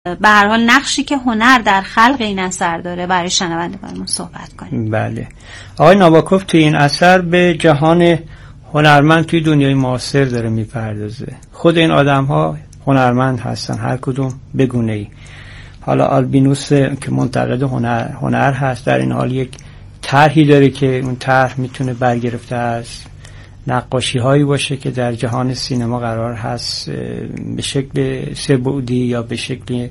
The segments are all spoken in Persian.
به هر حال نقشی که هنر در خلق این اثر داره برای شنوندگانمون صحبت کنیم. بله، آقای ناباکوف توی این اثر به جهان هنرمند توی دنیای معاصر داره میپردازه. خود این آدم ها هنرمند هستن، هر کدوم به گونه‌ای. حالا آلبینوس که منتقد هنر هست، در این حال یک طرحی داره که اون طرح میتونه برگرفته از نقاشی هایی باشه که در جهان سینما قرار هست به شکل سه‌بعدی یا به شکل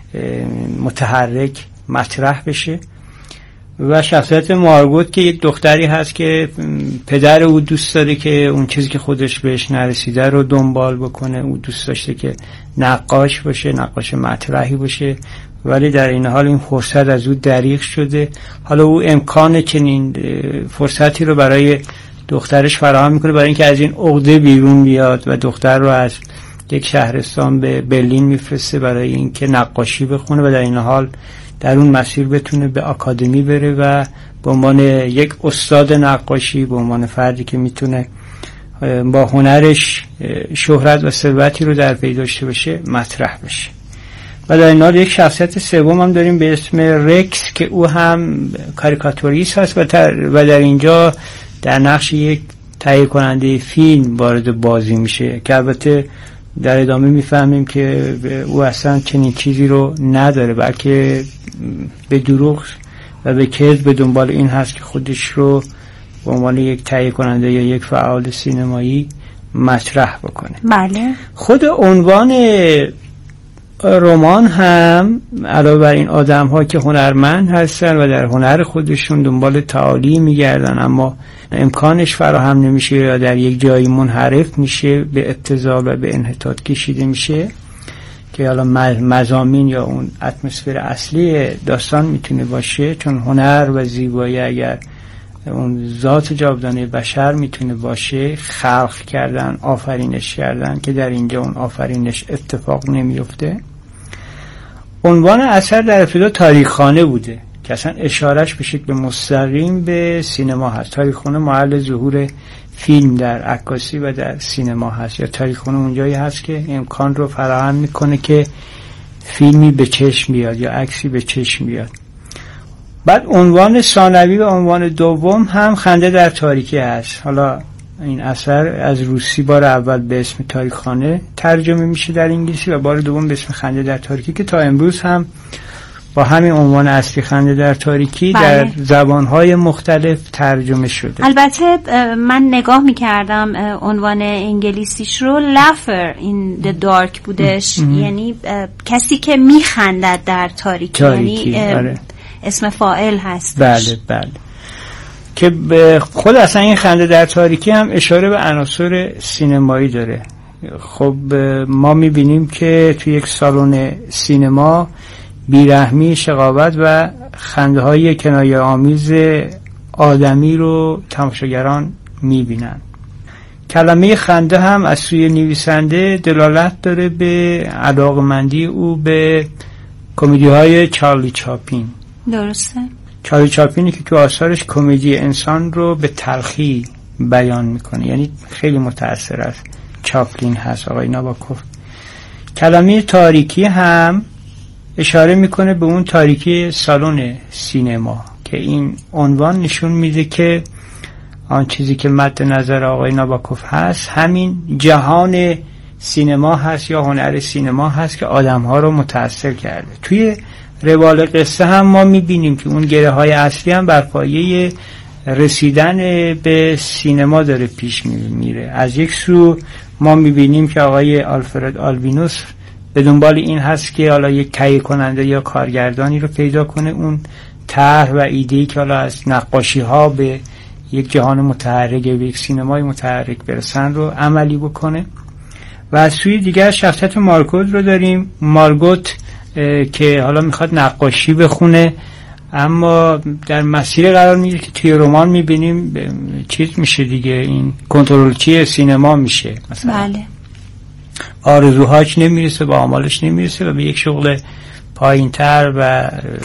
متحرک مطرح بشه. و شخصیت مارگوت که یک دختری هست که پدر او دوست داره که اون چیزی که خودش بهش نرسیده رو دنبال بکنه. او دوست داشته که نقاش باشه، نقاش مطرحی باشه، ولی در این حال این فرصت از او دریغ شده. حالا او امکان چنین فرصتی رو برای دخترش فراهم میکنه برای اینکه از این عقده بیرون بیاد و دختر رو از یک شهرستان به برلین میفرسته برای اینکه نقاشی بخونه و در این حال در اون مسیر بتونه به آکادمی بره و به عنوان یک استاد نقاشی، به عنوان فردی که میتونه با هنرش شهرت و ثروتی رو در پی داشته باشه مطرح بشه. و در این حال یک شخصیت سوم هم داریم به اسم رکس که او هم کاریکاتوریست هست و در اینجا در نقش یک تهیه کننده فیلم وارد بازی میشه که البته در ادامه میفهمیم که او اصلا چنین چیزی رو نداره، بلکه به دروغ و به کذب به دنبال این هست که خودش رو به عنوان یک تهیه کننده یا یک فعال سینمایی مطرح بکنه. بله. خود عنوان رمان هم علاوه بر این آدم ها که هنرمند هستن و در هنر خودشون دنبال تعالی میگردن اما امکانش فراهم نمیشه یا در یک جایی منحرف میشه، به ابتذال و به انحطاط کشیده میشه، که حالا مضامین یا اون اتمسفر اصلی داستان میتونه باشه. چون هنر و زیبایی اگر اون ذات جاودانه بشر میتونه باشه، خلق کردن، آفرینش کردن، که در اینجا اون آفرینش اتفاق نمیفته. عنوان اثر در ابتدا تاریخخانه بوده که اصلا اشارش به شکل مستقیم به سینما هست. تاریخخانه محل ظهور فیلم در عکاسی و در سینما هست، یا تاریخخانه اونجایی هست که امکان رو فراهم میکنه که فیلمی به چشم بیاد یا عکسی به چشم بیاد. بعد عنوان ثانوی و عنوان دوم هم خنده در تاریکی هست. حالا این اثر از روسی بار اول به اسم تاریخخانه ترجمه میشه در انگلیسی و بار دوم به اسم خنده در تاریکی که تا امروز هم با همین عنوان اصلی خنده در تاریکی در زبانهای مختلف ترجمه شده. البته من نگاه میکردم عنوان انگلیسیش رو Laugher in the Dark بودش، یعنی کسی که میخندد در تاریکی. یعنی آره. اسم فاعل هست. بله بله، که خود اصلا این خنده در تاریکی هم اشاره به عناصر سینمایی داره. خب ما میبینیم که توی یک سالن سینما بیرحمی، شقاوت و خنده های کنایه آمیز آدمی رو تماشاگران میبینن. کلمه خنده هم از سوی نویسنده دلالت داره به علاقمندی او به کمدی های چارلی چاپلین. درسته. چارلی چاپلینی که تو آثارش کمدی انسان رو به تلخی بیان میکنه، یعنی خیلی متأثر از چاپلین هست آقای ناباکوف. کلمه تاریکی هم اشاره میکنه به اون تاریکی سالن سینما که این عنوان نشون میده که آن چیزی که مد نظر آقای ناباکوف هست همین جهان سینما هست یا هنر سینما هست که آدمها رو متأثر کرده. توی روال قصه هم ما میبینیم که اون گره های اصلی هم بر پایه رسیدن به سینما داره پیش میره. از یک سو ما میبینیم که آقای آلفرد آلبینوس به دنبال این هست که حالا یک تهیه کننده یا کارگردانی رو پیدا کنه، اون طرح و ایده‌ای که حالا از نقاشی ها به یک جهان متحرک، به یک سینمای متحرک برسن رو عملی بکنه. و از سوی دیگر شخصیت مارگوت رو داریم. مارگوت که حالا میخواد نقاشی بخونه اما در مسیر قرار میگیره که توی رمان میبینیم چیز میشه دیگه، این کنترلچی سینما میشه مثلا. بله. آرزوهاش نمیرسه، با آمالش نمیرسه و به یک شغل پایینتر و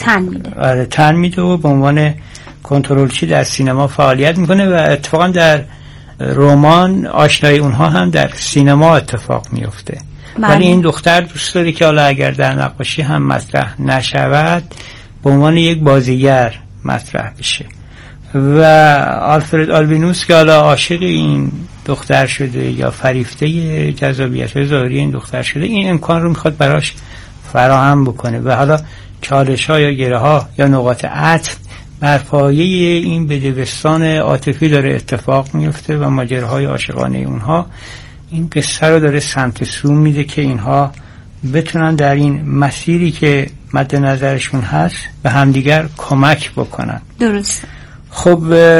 تن میده و به عنوان کنترلچی در سینما فعالیت میکنه و اتفاقا در رمان آشنایی اونها هم در سینما اتفاق میفته ولی این دختر دوست داره که حالا اگر در نقاشی هم مطرح نشود به عنوان یک بازیگر مطرح بشه. و آلفرد آلبینوس که حالا عاشق این دختر شده یا فریفته جذابیت ظاهری این دختر شده، این امکان رو میخواد براش فراهم بکنه و حالا چالش ها یا گره ها یا نقاط عطف بر پایه این بدبستان عاطفی داره اتفاق میفته و ماجراهای عاشقانه اونها این قصه رو داره سمت سو میده که اینها بتونن در این مسیری که مد نظرشون هست به همدیگر کمک بکنن. درست. خب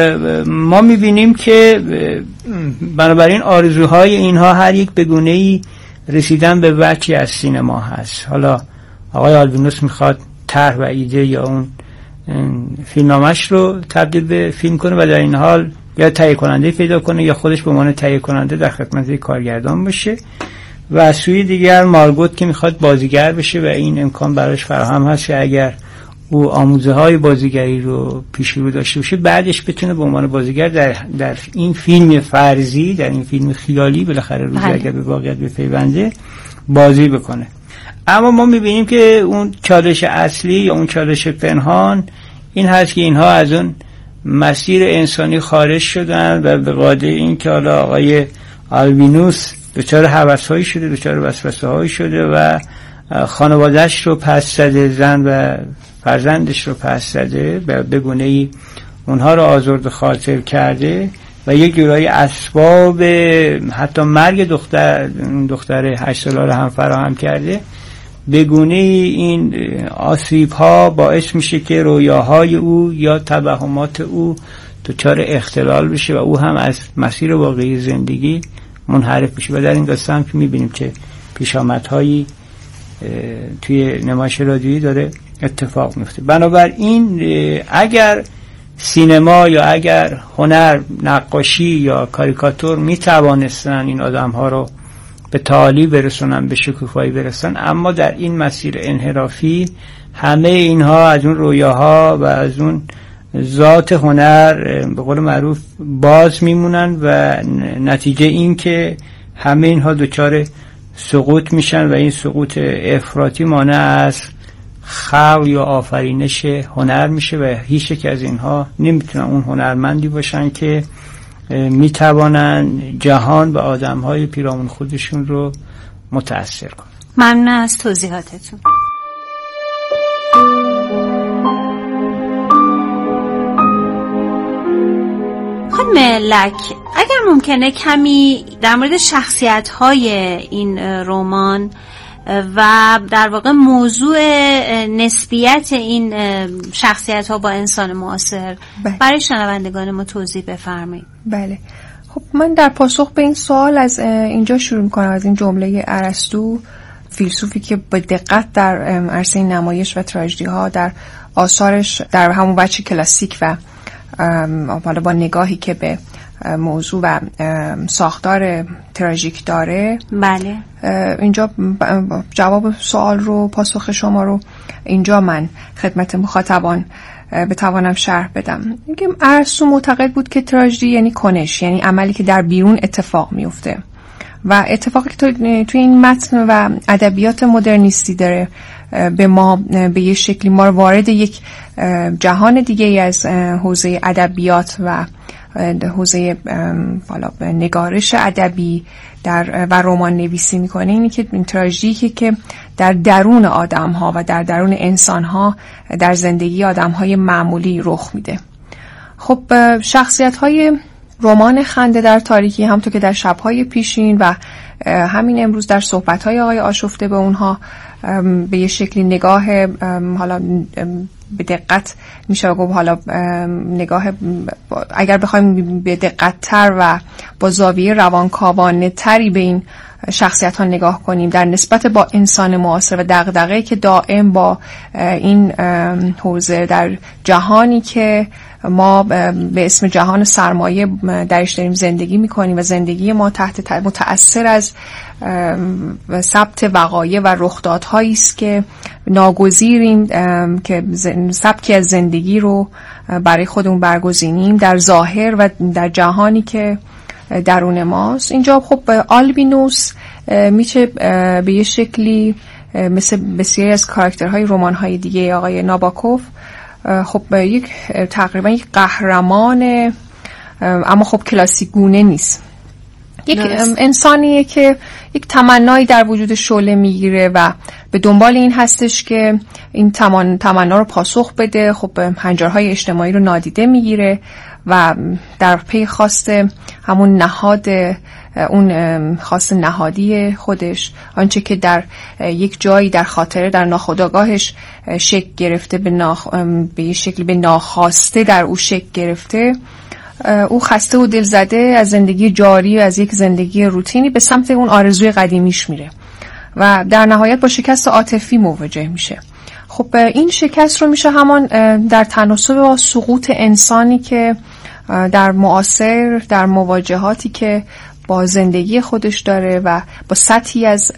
ما میبینیم که بنابراین آرزوهای اینها هر یک به گونه‌ای رسیدن به وجهی از سینما هست. حالا آقای آلبینوس میخواد طرح و ایده یا اون فیلمنامه‌اش رو تبدیل به فیلم کنه و در این حال یا تهیه کننده پیدا کنه یا خودش به عنوان تهیه کننده در خدمت کارگردان باشه. و از سوی دیگر مارگوت که میخواد بازیگر بشه و این امکان براش فراهم هست که اگر او آموزه های بازیگری رو پیش رو داشته باشه بعدش بتونه به عنوان بازیگر در این فیلم فرضی، در این فیلم خیالی بالاخره روزی اگر به واقعیت بپیونده بازی بکنه. اما ما میبینیم که اون چالش اصلی یا اون چالش پنهان این هست که اینها از اون مسیر انسانی خارج شدن و به قاعده این که حالا آقای آلبینوس دچار هوس‌هایی شده، دچار وسوسه‌هایی شده و خانواده‌اش رو پس زده، زن و فرزندش رو پس زده، به گونه‌ای اونها رو آزرده خاطر کرده و یک جورایی اسباب حتی مرگ دختر 8 ساله رو هم فراهم کرده. به گونه‌ای این آسیب‌ها باعث میشه که رویاهای او یا توهمات او دچار اختلال بشه و او هم از مسیر واقعی زندگی منحرف بشه و در این داستان که میبینیم که پیشامدهایی توی نمایش رادیویی داره اتفاق میفته. بنابراین اگر سینما یا اگر هنر، نقاشی یا کاریکاتور میتوانستن این آدم‌ها رو به تعالی برسونن، به شکوفایی برسن، اما در این مسیر انحرافی همه اینها از اون رویاها و از اون ذات هنر به قول معروف باز میمونن و نتیجه این که همه اینها دچار سقوط میشن و این سقوط افراطی مانع از خلق یا آفرینش هنر میشه و هیچ یک از اینها نمیتونن اون هنرمندی باشن که میتوانن جهان و آدمهای پیرامون خودشون رو متأثر کنن. ممنون از توضیحاتتون. خانم لک، اگر ممکنه کمی در مورد شخصیت‌های این رمان و در واقع موضوع نسبیت این شخصیت‌ها با انسان معاصر برای شنوندگان ما توضیح بفرمایید. بله. خب من در پاسخ به این سوال از اینجا شروع می‌کنم، از این جمله ارسطو، فیلسوفی که به دقت در عرصه نمایش و تراژدی‌ها در آثارش در همون وجه کلاسیک و حالا با نگاهی که به موضوع و ساختار تراژیک داره. بله. اینجا جواب سوال رو، پاسخ شما رو اینجا من خدمت مخاطبان بتوانم شرح بدم. میگم ارسطو معتقد بود که تراژدی یعنی کنش، یعنی عملی که در بیرون اتفاق میفته و اتفاقی که توی این متن و ادبیات مدرنیستی داره به ما به یه شکلی ما وارد یک جهان دیگه از حوزه ادبیات و حوزه نگارش ادبی و رمان نویسی میکنه. اینی که این تراژدی که در درون آدم ها و در درون انسان ها در زندگی آدم های معمولی رخ میده. خب شخصیت های رمان خنده در تاریکی، همونطور که در شب‌های پیشین و همین امروز در صحبت‌های آقای آشفته به اونها به یه شکلی نگاه حالا به دقت میشه گفت، حالا نگاه اگر بخوایم به دقت تر و با زاویه روانکاوانه تری به این شخصیت ها نگاه کنیم در نسبت با انسان معاصر و دغدغه‌ای که دائم با این حوزه در جهانی که ما به اسم جهان سرمایه درش داریم زندگی میکنیم و زندگی ما متأثر از ثبت وقایع و رخدادهایی است که ناگزیریم که سبکی از زندگی رو برای خودمون برگزینیم در ظاهر و در جهانی که درون ماست. اینجا خب آلبینوس میشه به یه شکلی مثل بسیاری از کاراکترهای رمان‌های دیگه آقای ناباکوف خب یک تقریبا یک قهرمان، اما خب کلاسیک گونه نیست. یک انسانیه که یک تمنایی در وجود شعله میگیره و به دنبال این هستش که این تمنا رو پاسخ بده. خب هنجارهای اجتماعی رو نادیده میگیره و در پی خواست همون نهاد، اون خواست نهادی خودش، آنچه که در یک جایی در خاطره در ناخودآگاهش شکل گرفته، به یه شکلی به ناخواسته در او شکل گرفته، او خسته و دلزده از زندگی جاری و از یک زندگی روتینی به سمت اون آرزوی قدیمیش میره و در نهایت با شکست عاطفی مواجه میشه. خب این شکست رو میشه همان در تناسب با سقوط انسانی که در معاصر، در مواجهاتی که با زندگی خودش داره و با سطحی از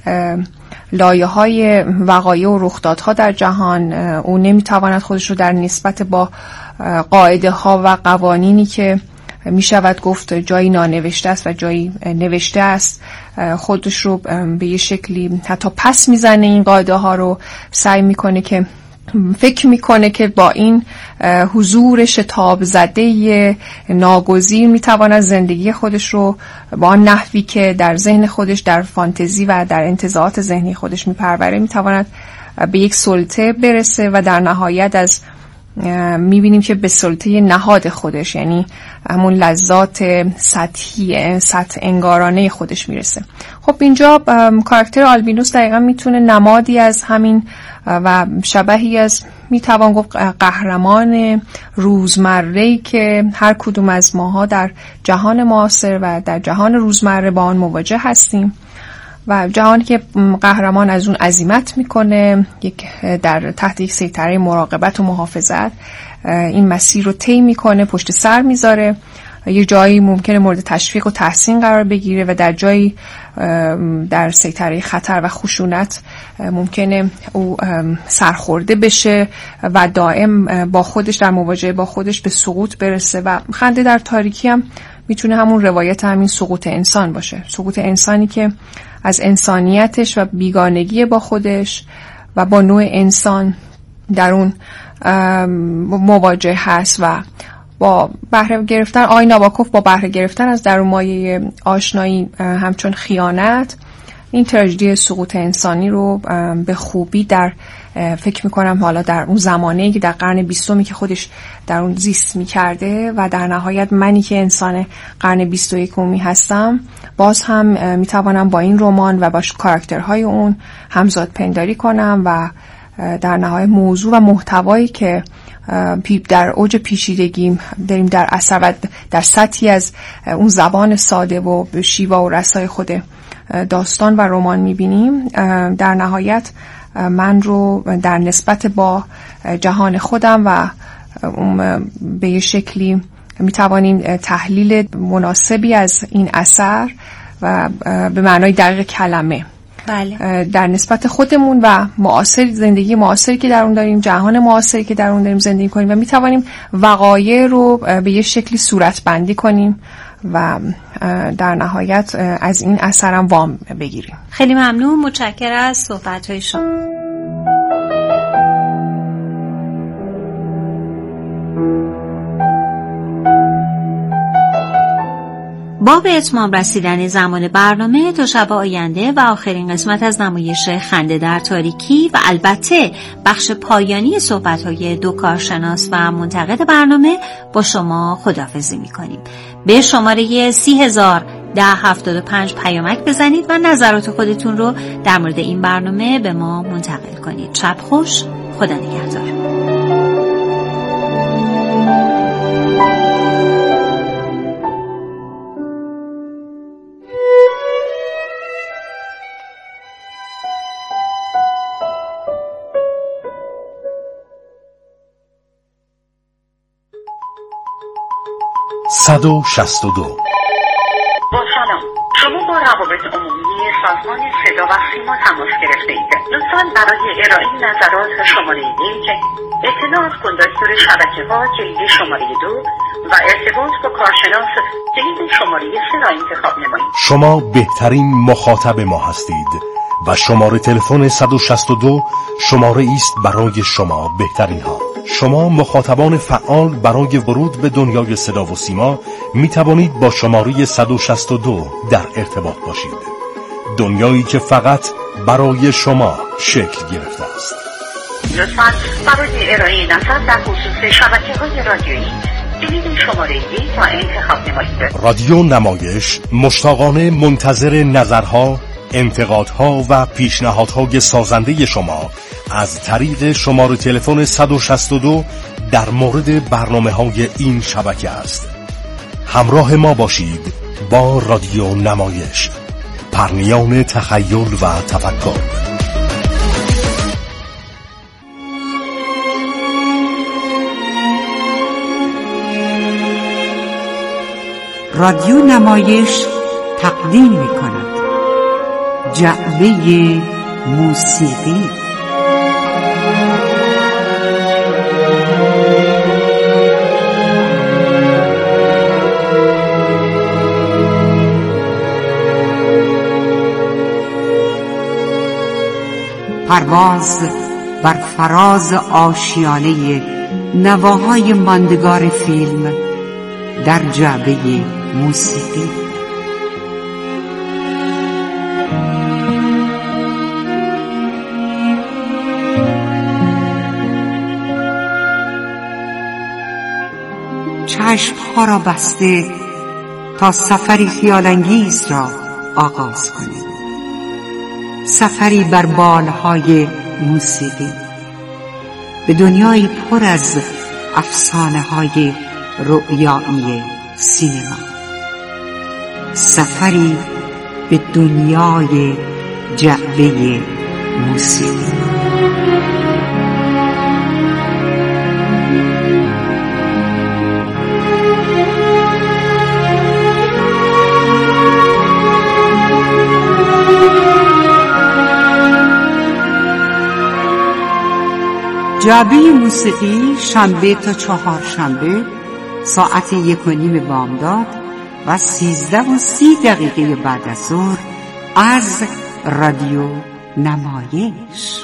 لایه‌های وقایع و رخدادها در جهان، او نمیتواند خودش رو در نسبت با قاعده ها و قوانینی که می شود گفت جایی نانوشته است و جایی نوشته است، خودش رو به یه شکلی حتی پس میزنه این قاعده ها رو، سعی میکنه که فکر میکنه که با این حضور شتاب زده ناگزیر میتواند زندگی خودش رو با آن نحوی که در ذهن خودش، در فانتزی و در انتزاعات ذهنی خودش میپروره، میتواند به یک سلطه برسه و در نهایت از میبینیم که به سلطه نهاد خودش، یعنی همون لذات سطحی، سطح انگارانه خودش میرسه. خب اینجا کاراکتر آلبینوس دقیقا میتونه نمادی از همین و شبهی از میتوان گفت قهرمان روزمره‌ای که هر کدوم از ماها در جهان معاصر و در جهان روزمره با آن مواجه هستیم و جهانی که قهرمان از اون عزیمت میکنه، در تحت یک سیطره مراقبت و محافظت این مسیر رو طی میکنه، پشت سر میذاره، یه جایی ممکنه مورد تشویق و تحسین قرار بگیره و در جایی در سیطره خطر و خشونت ممکنه او سرخورده بشه و دائم با خودش در مواجهه با خودش به سقوط برسه. و خنده در تاریکی هم میتونه همون روایت همین سقوط انسان باشه، سقوط انسانی که از انسانیتش و بیگانگی با خودش و با نوع انسان در اون مواجه هست و با بهره گرفتن، آقای ناباکوف با بهره گرفتن از درون مایه آشنایی همچون خیانت، این تراژدی سقوط انسانی رو به خوبی در فکر میکنم حالا در اون زمانه‌ای که در قرن 20 که خودش در اون زیست میکرده و در نهایت منی که انسان قرن 21 هستم باز هم میتوانم با این رمان و با کاراکترهای اون همزاد پنداری کنم و در نهایت موضوع و محتوایی که در اوج پیچیدگی داریم در اثر و در سطحی از اون زبان ساده و شیوا و رسای خود داستان و رمان میبینیم، در نهایت من رو در نسبت با جهان خودم و به یه شکلی میتوانیم تحلیل مناسبی از این اثر و به معنای دقیق کلمه بله. در نسبت خودمون و معاصر، زندگی معاصری که در اون داریم، جهان معاصری که در اون داریم زندگی کنیم و میتوانیم وقایع رو به یه شکلی صورت بندی کنیم و در نهایت از این اثرم وام بگیریم. خیلی ممنون، متشکرم از صحبت‌های شما. با به اتمام رسیدن زمان برنامه تا شب آینده و آخرین قسمت از نمایش خنده در تاریکی و البته بخش پایانی صحبت‌های دو کارشناس و منتقد برنامه با شما خداحافظی می‌کنیم. به شماره 301075 پیامک بزنید و نظرات خودتون رو در مورد این برنامه به ما منتقل کنید. شب خوش، خدا نگهدار. با سلام، شما با روابط عمومی سازمان صدا و سیما تماس گرفته اید. لطفاً برای ارائه نظرات شماره 1 اطلاع از کنداکتور شبکه‌ها کلید شماره 2 و ارتباط با کارشناس کلید شماره 3 را انتخاب نمایید. شما بهترین مخاطب ما هستید و شماره تلفن 162 شماره است برای شما بهترین ها. شما مخاطبان فعال برای ورود به دنیای صدا و سیما می توانید با شماره 162 در ارتباط باشید. دنیایی که فقط برای شما شکل گرفته است. لطفاً برای ارائه نظر در خصوص شبکه‌های رادیویی کلید شماره 1 را انتخاب نمایید. رادیو نمایش مشتاقانه منتظر نظرها، انتقادها و پیشنهادهای سازنده شما از طریق شماره تلفن 162 در مورد برنامه‌های این شبکه است. همراه ما باشید با رادیو نمایش، پرنیان تخیل و تفکر. رادیو نمایش تقدیم می‌کند جعبه موسیقی. پرواز بر فراز آشیانه نواهای ماندگار فیلم در جعبه موسیقی. چشم‌ها را بسته تا سفری خیال‌انگیز را آغاز کنید. سفری بر بالهای موسیقی به دنیایی پر از افسانه‌های رؤیایی سینما. سفری به دنیای جعبه موسیقی. جعبه موسیقی شنبه تا چهارشنبه ساعت 1:30 بامداد و 13:30 بعد از ظهر از رادیو نمایش.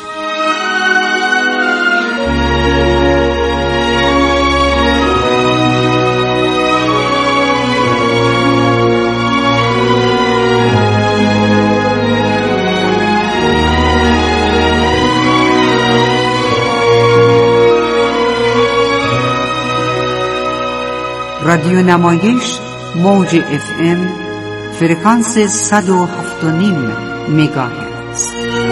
رادیو نمایش موج FM فرکانس 107.5 مگاهرتز.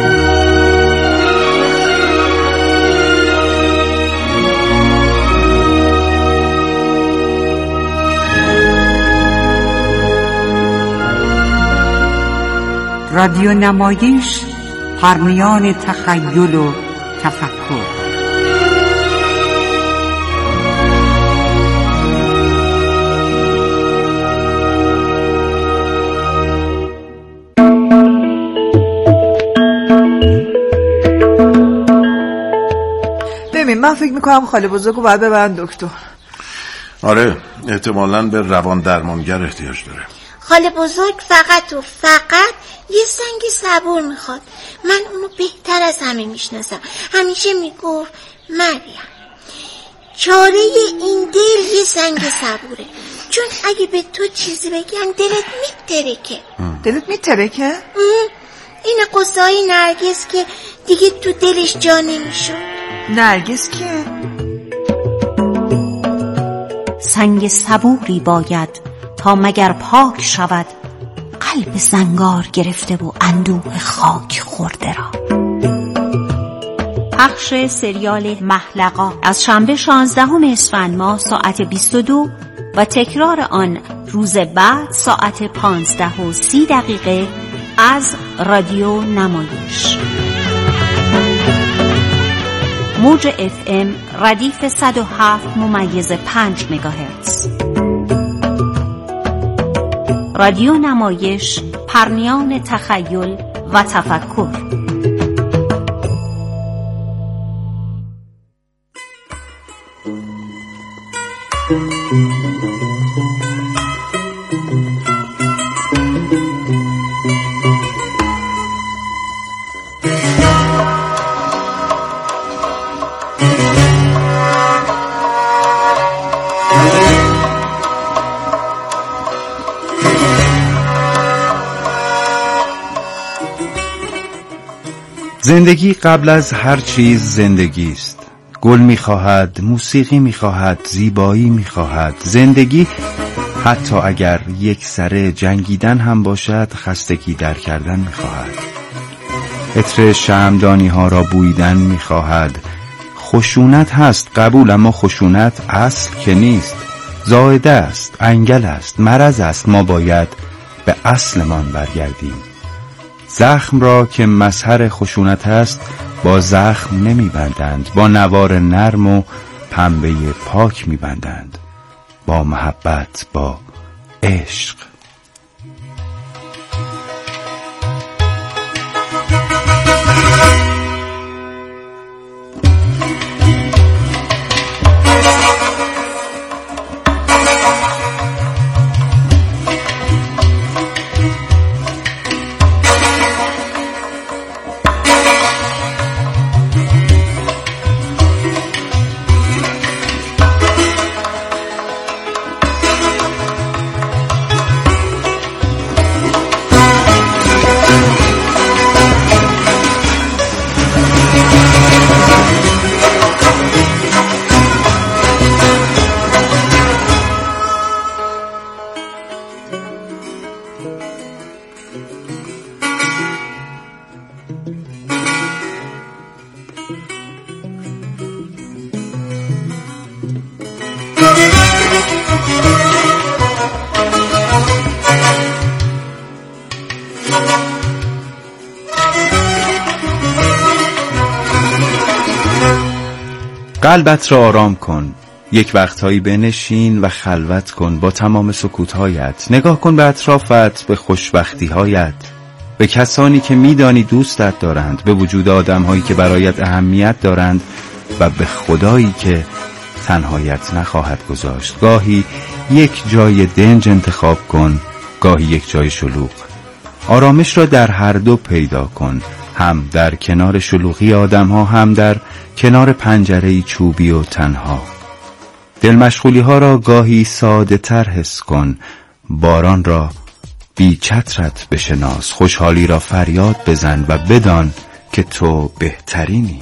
رادیو نمایش پرنیان تخیل و تفکر. من فکر میکنم خاله بزرگو باید ببرن دکتر. آره احتمالاً به روان درمانگر احتیاج داره. خاله بزرگ فقط یه سنگ صبور میخواد. من اونو بهتر از همه میشناسم. همیشه میگفت مریم چاره این دل یه سنگ صبوره، چون اگه به تو چیزی بگن دلت میترکه. دلت میترکه؟ این قصه های نرگس که دیگه تو دلش جا نمیشد. نرگس کیه؟ سنگ صبوری باید تا مگر پاک شود قلب زنگار گرفته و اندوه خاک خورده را. پخش سریال محلقا از شنبه 16 اسفند ماه ساعت 22 و تکرار آن روز بعد ساعت 15:30 از رادیو نمایش. موج FM ردیف 107.5 مگاهرتز. رادیو نمایش پرنیان تخیل و تفکر. زندگی قبل از هر چیز زندگی است. گل می‌خواهد، موسیقی می‌خواهد، زیبایی می‌خواهد. زندگی حتی اگر یک سره جنگیدن هم باشد، خستگی در کردن می‌خواهد. عطر شمعدانی‌ها را بویدن می‌خواهد. خشونت هست قبول، اما خشونت اصل که نیست. زائده است، انگل است، مرض است. ما باید به اصلمان برگردیم. زخم را که مظهر خشونت است با زخم نمی‌بندند، با نوار نرم و پنبه پاک می‌بندند، با محبت، با عشق. قلبت را آرام کن، یک وقتهایی بنشین و خلوت کن با تمام سکوتهایت. نگاه کن به اطرافت، به خوشبختیهایت، به کسانی که میدانی دوستت دارند، به وجود آدمهایی که برایت اهمیت دارند و به خدایی که تنهایت نخواهد گذاشت. گاهی یک جای دنج انتخاب کن، گاهی یک جای شلوغ. آرامش را در هر دو پیدا کن، هم در کنار شلوغی آدم‌ها، هم در کنار پنجره‌ای چوبی و تنها. دل مشغولی‌ها را گاهی ساده تر حس کن، باران را بی چترت بشناس، خوشحالی را فریاد بزن و بدان که تو بهترینی.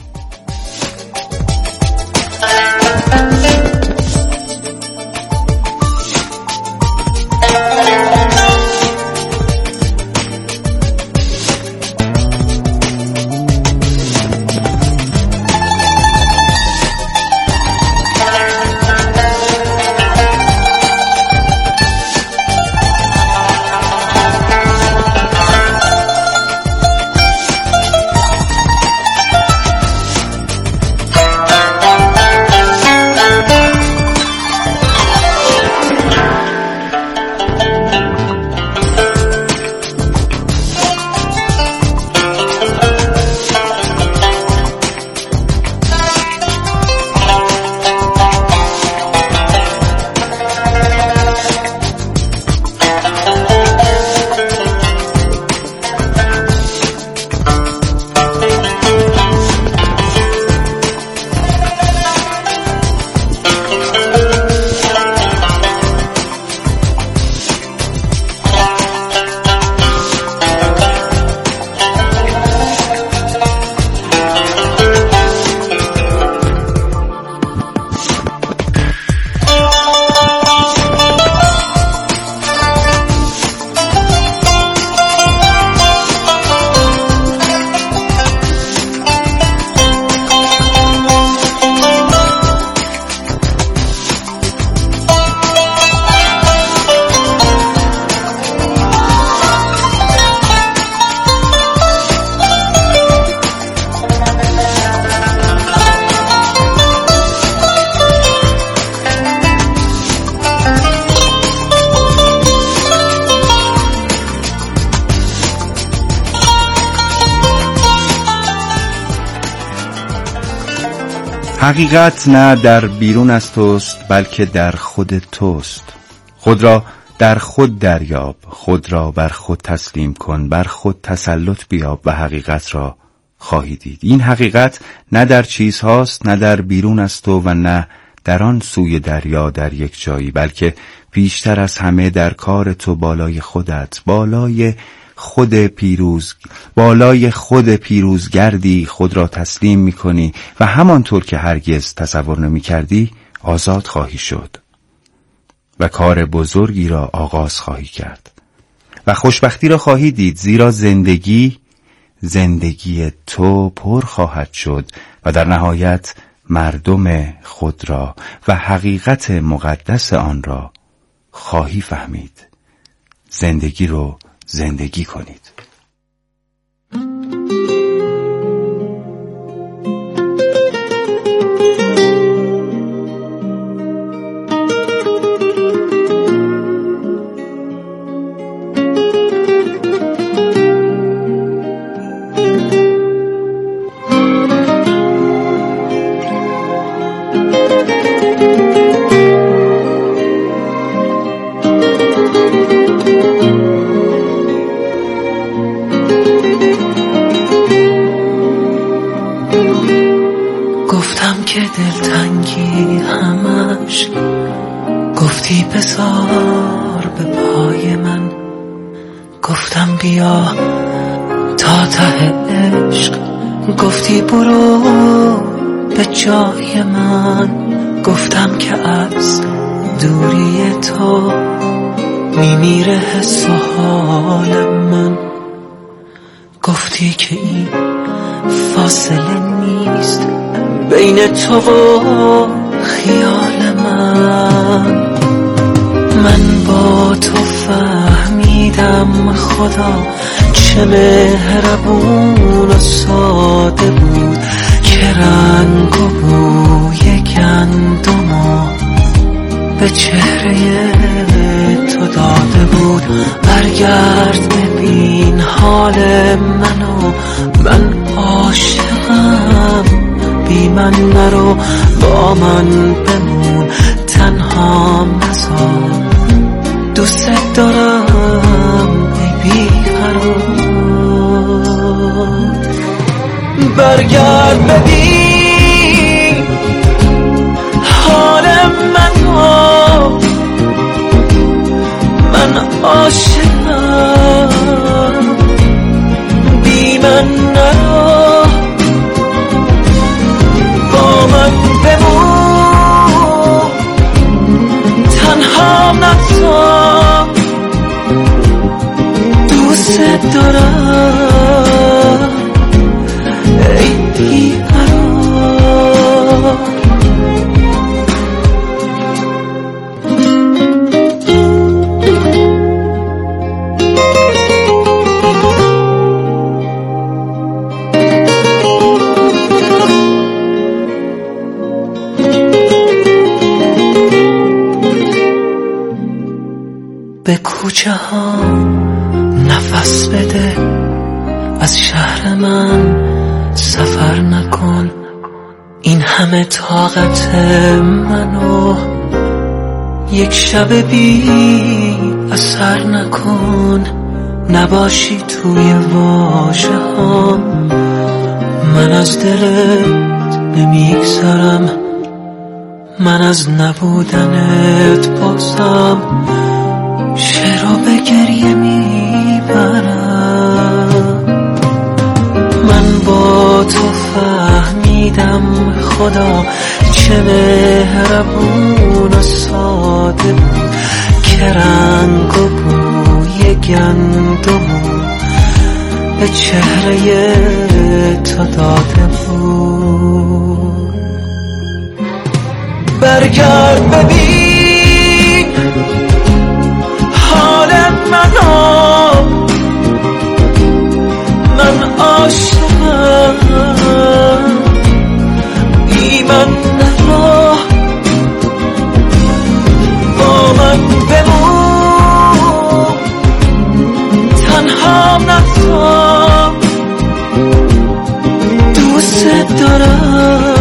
حقیقت نه در بیرون از توست بلکه در خود توست. خود را در خود دریاب، خود را بر خود تسلیم کن، بر خود تسلط بیاب و حقیقت را خواهی دید. این حقیقت نه در چیزهاست، نه در بیرون از تو و نه در آن سوی دریا در یک جایی، بلکه بیشتر از همه در کار تو بالای خودت، بالای خود پیروزگردی خود را تسلیم می‌کنی و همانطور که هرگز تصور نمی‌کردی آزاد خواهی شد و کار بزرگی را آغاز خواهی کرد و خوشبختی را خواهی دید، زیرا زندگی تو پر خواهد شد و در نهایت مردم خود را و حقیقت مقدس آن را خواهی فهمید. زندگی رو زندگی کنید. گفتم که دلتنگی همش، گفتی بذار به پای من، گفتم بیا تا ته عشق، گفتی برو به جای من، گفتم که از دوری تو میمیره حس و حال من، گفتی که این فاصله نیست بین تو و خیال من با تو فهمیدم خدا چه مهربون و ساده بود، که رنگ و بوی گندمو به چهره تو داده بود. برگرد ببین حال منو، من عاشقم، بی من نرو، با من بمون، تنها نذار، دوست دارم ای بیقرار. برگرد ببین حال منو، من عاشقم، بی من نرو، با من بمون، تنها نذار، دوست دارم ای بیقرار. به کوچه ها نفس بده، از شهر من سفر نکن، این همه طاقت منو یک شب بی اثر نکن، نباشی توی واژه ها، من از دلت نمیگذرم، من از نبودنت بازم شعر رو به گریه میبرم. من با تو فهمیدم خدا چه مهربون و ساده بود، که رنگ و بوی گندمو به چهره تو داده بود. برگرد ببین حال منو، من عاشقم، بی من نرو، با من بمون، تنها نذار، دوست دارم